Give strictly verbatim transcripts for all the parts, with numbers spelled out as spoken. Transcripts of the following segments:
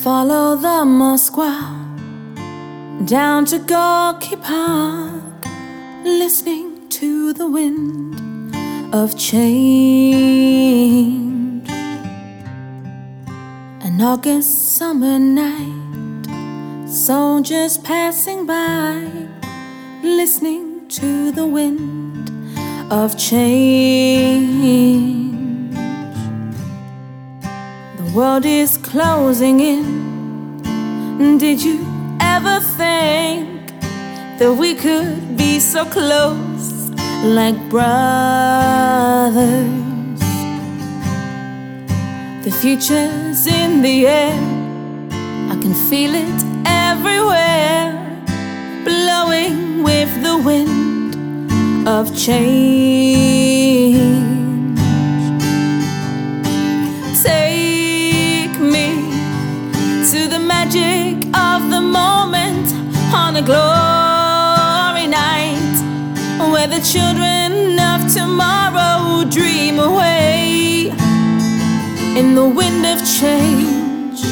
Follow the Moskwa down to Gorky Park, listening to the wind of change. An August summer night, soldiers passing by, listening to the wind of change. The world is closing in. Did you ever think that we could be so close, like brothers? The future's in the air, I can feel it everywhere, blowing with the wind of change. Take me to the magic of the moment on a glory night, where the children of tomorrow dream away in the wind of change.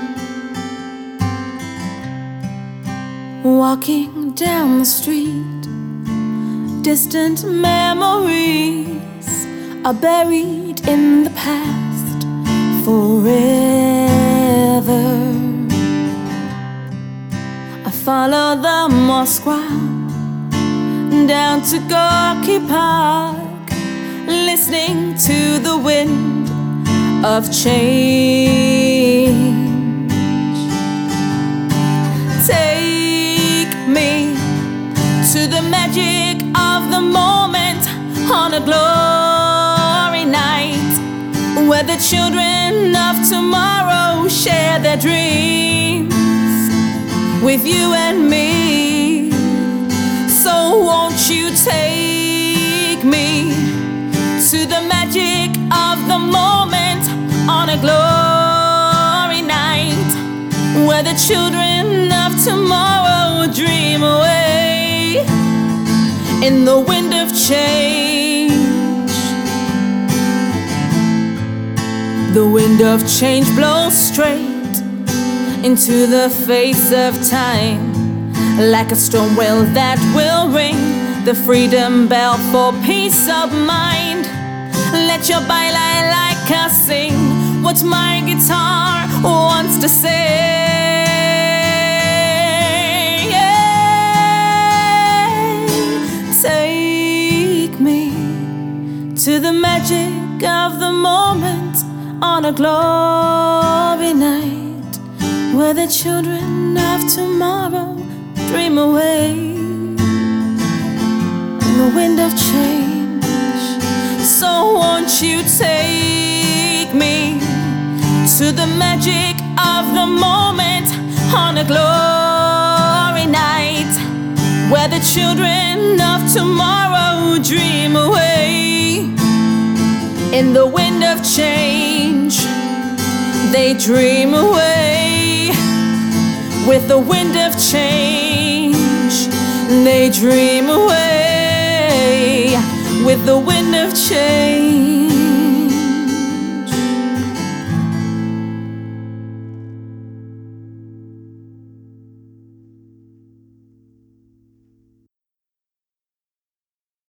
Walking down the street, distant memories are buried in the past forever. I follow the Moskwa down to Gorky Park, listening to the wind of change. Take me to the magic of the moment on a glory night, where the children of tomorrow share their dreams with you and me. So won't you take me to the magic of the moment on a glory night, where the children of tomorrow dream away in the wind of change. The wind of change blows straight into the face of time, like a storm whale that will ring the freedom bell for peace of mind. Let your balalaika sing what my guitar wants to say. Take me to the magic of the moment on a glory night, where the children of tomorrow dream away in the wind of change. So won't you take me to the magic of the moment on a glory night, where the children of tomorrow dream away in the wind of change. They dream away with the wind of change. They dream away with the wind of change.